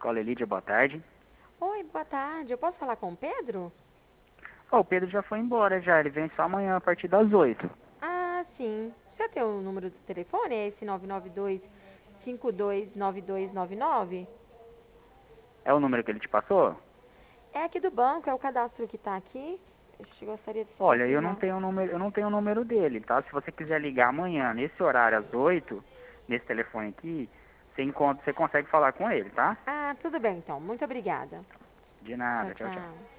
Escola Elídia, boa tarde. Oi, boa tarde. Eu posso falar com o Pedro? Oh, o Pedro já foi embora já, ele vem só amanhã a partir das 8. Ah, sim. O senhor tem o número do telefone? É esse 992-529299? É o número que ele te passou? É aqui do banco, é o cadastro que está aqui. Eu gostaria de Olha, eu não confirmar. tenho o número, eu não tenho o número dele, tá? Se você quiser ligar amanhã, nesse horário, às 8, nesse telefone aqui, você consegue falar com ele, tá? Ah, tudo bem então. Muito obrigada. De Tchau, nada, tchau, tchau. tchau.